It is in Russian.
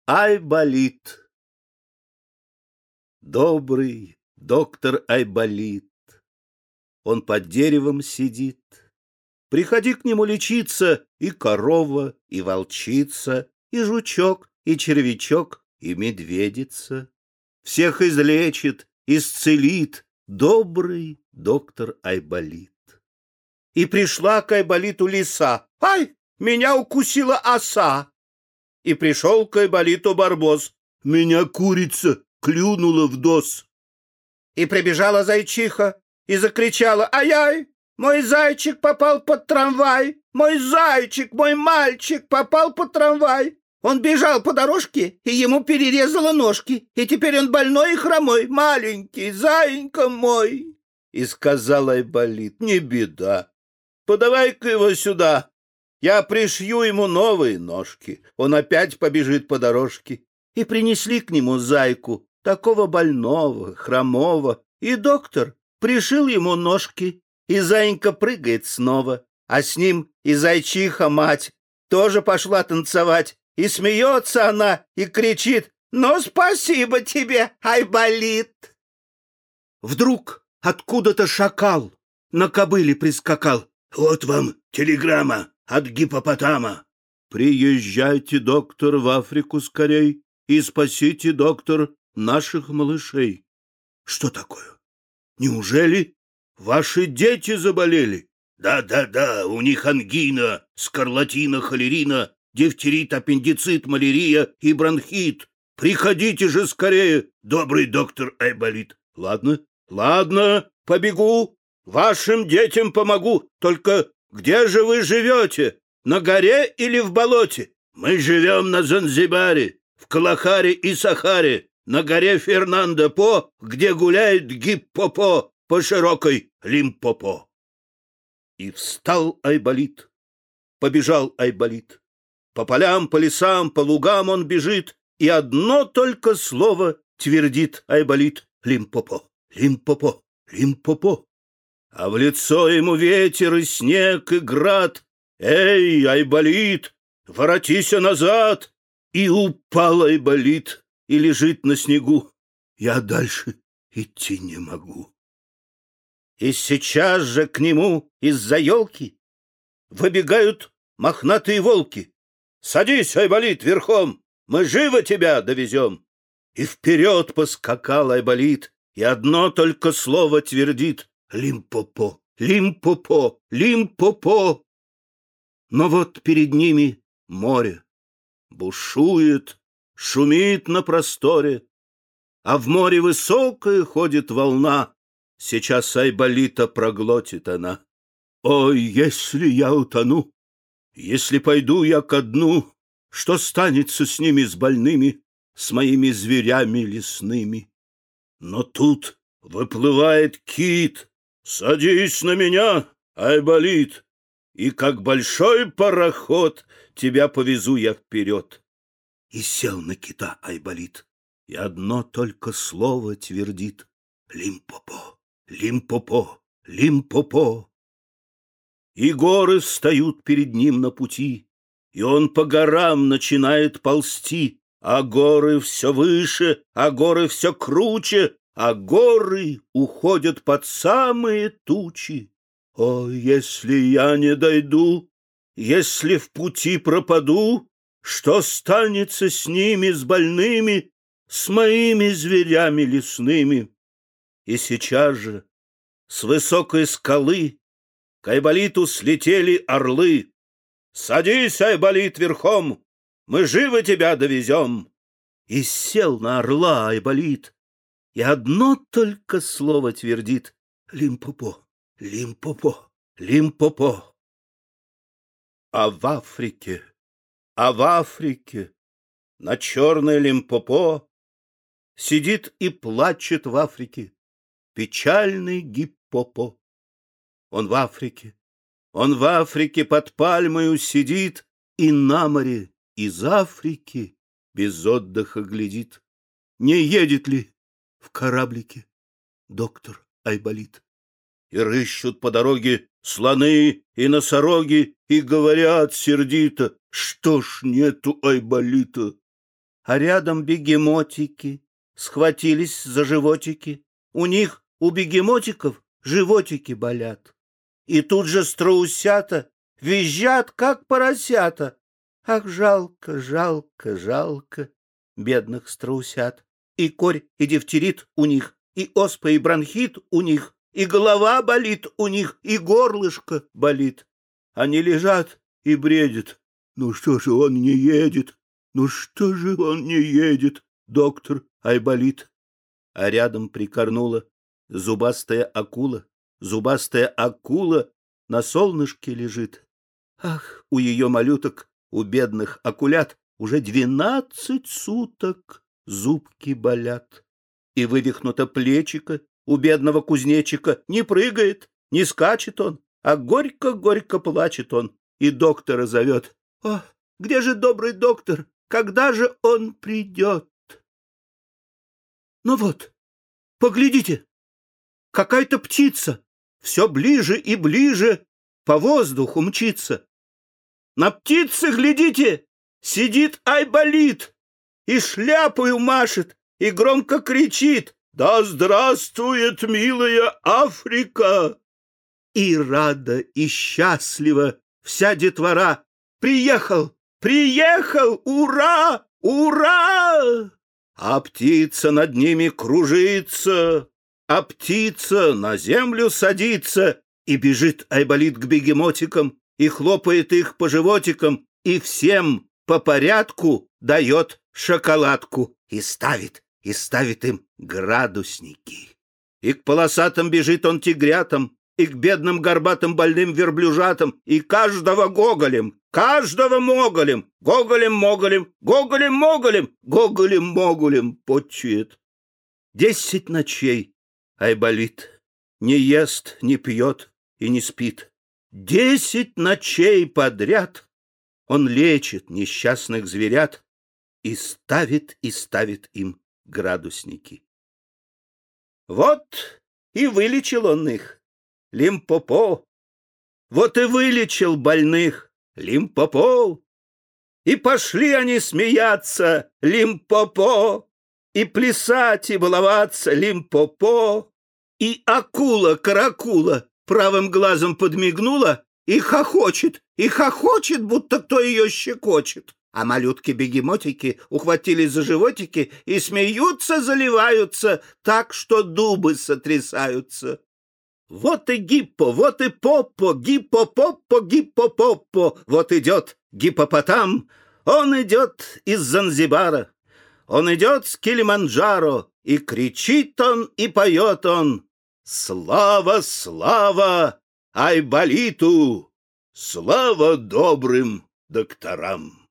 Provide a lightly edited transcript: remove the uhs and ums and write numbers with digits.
Айболит. Добрый доктор Айболит, он под деревом сидит. Приходи к нему лечиться, и корова, и волчица, и жучок, и червячок, и медведица. Всех излечит, исцелит добрый доктор Айболит. И пришла к Айболиту лиса. Ай, меня укусила оса. И пришел к Айболиту барбос. Меня курица клюнула в нос. И прибежала зайчиха и закричала: ай-яй, мой зайчик попал под трамвай, мой зайчик, мой мальчик попал под трамвай. Он бежал по дорожке, и ему перерезало ножки, и теперь он больной и хромой, маленький заинька мой. И сказал Айболит: не беда, подавай-ка его сюда, я пришью ему новые ножки, он опять побежит по дорожке. И принесли к нему зайку, такого больного, хромого, и доктор пришил ему ножки, и заинька прыгает снова, а с ним и зайчиха-мать тоже пошла танцевать, и смеется она, и кричит: ну, спасибо тебе, Айболит. Вдруг откуда-то шакал на кобыле прискакал. Вот вам телеграмма от гиппопотама. Приезжайте, доктор, в Африку скорей и спасите, доктор, наших малышей. Что такое? Неужели ваши дети заболели? Да, у них ангина, скарлатина, холерина, дифтерит, аппендицит, малярия и бронхит. Приходите же скорее, добрый доктор Айболит. Ладно, побегу, вашим детям помогу. Только где же вы живете, на горе или в болоте? Мы живем на Занзибаре, в Калахаре и Сахаре, на горе Фернандо-По, где гуляет гиппопо по широкой Лимпопо. И встал Айболит, побежал Айболит. По полям, по лесам, по лугам он бежит, и одно только слово твердит Айболит: Лимпопо, Лимпопо, Лимпопо. А в лицо ему ветер и снег и град. Эй, Айболит, воротися назад! И упал Айболит, и лежит на снегу. Я дальше идти не могу. И сейчас же к нему из-за елки выбегают мохнатые волки. Садись, Айболит, верхом, мы живо тебя довезем. И вперед поскакал Айболит, и одно только слово твердит: Лимпопо, Лимпопо, Лимпопо. Но вот перед ними море бушует, шумит на просторе, а в море высокая ходит волна. Сейчас Айболита проглотит она. Ой, если я утону, если пойду я ко дну, что станется с ними, с больными, с моими зверями лесными? Но тут выплывает кит. Садись на меня, Айболит, и как большой пароход тебя повезу я вперед. И сел на кита Айболит, и одно только слово твердит: Лимпопо, Лимпопо, Лимпопо. И горы встают перед ним на пути, и он по горам начинает ползти, а горы все выше, а горы все круче, а горы уходят под самые тучи. О, если я не дойду, если в пути пропаду, что станется с ними, с больными, с моими зверями лесными? И сейчас же с высокой скалы к Айболиту слетели орлы. Садись, Айболит, верхом, мы живо тебя довезем. И сел на орла Айболит, и одно только слово твердит: Лимпопо, Лимпопо, Лимпопо. А в Африке, на черной Лимпопо сидит и плачет в Африке печальный гиппопо. Он в Африке под пальмою сидит и на море из Африки без отдыха глядит. Не едет ли в кораблике доктор Айболит? И рыщут по дороге слоны и носороги, и говорят сердито: что ж нету Айболита? А рядом бегемотики схватились за животики. У них, у бегемотиков, животики болят. И тут же страусята визжат, как поросята. Ах, жалко, жалко, жалко бедных страусят. И корь, и дифтерит у них, и оспа, и бронхит у них, и голова болит у них, и горлышко болит. Они лежат и бредят. Ну что же он не едет? Ну что же он не едет, доктор Айболит? А рядом прикорнула зубастая акула. Зубастая акула на солнышке лежит. Ах, у ее малюток, у бедных акулят уже 12 суток зубки болят. И вывихнуто плечико у бедного кузнечика. Не прыгает, не скачет он, а горько-горько плачет он. И доктора зовет. О, где же добрый доктор? Когда же он придет? Ну вот, поглядите, какая-то птица все ближе и ближе по воздуху мчится. На птице, глядите, сидит Айболит и шляпою машет, и громко кричит: «Да здравствует, милая Африка!» И рада, и счастлива вся детвора. Приехал, приехал, ура, ура! А птица над ними кружится, а птица на землю садится, и бежит Айболит к бегемотикам, и хлопает их по животикам, и всем по порядку дает шоколадку, и ставит им градусники. И к полосатым бежит он тигрятам, и к бедным горбатым больным верблюжатам, и каждого гоголем, каждого моголем, гоголем-моголем, гоголем-моголем, гоголем-моголем почует. 10 ночей Айболит не ест, не пьет и не спит. 10 ночей подряд он лечит несчастных зверят и ставит им градусники. Вот и вылечил он их, Лимпопо. Вот и вылечил больных, Лимпопо. И пошли они смеяться, Лимпопо, и плясать и баловаться, Лимпопо. И акула-каракула правым глазом подмигнула и хохочет, будто кто ее щекочет. А малютки-бегемотики ухватились за животики и смеются, заливаются, так что дубы сотрясаются. Вот и гиппо, вот и поппо, гиппо-поппо, гиппо-поппо. Вот идет гиппопотам, он идет из Занзибара, он идет с Килиманджаро, и кричит он, и поет он: слава, слава Айболиту, слава добрым докторам.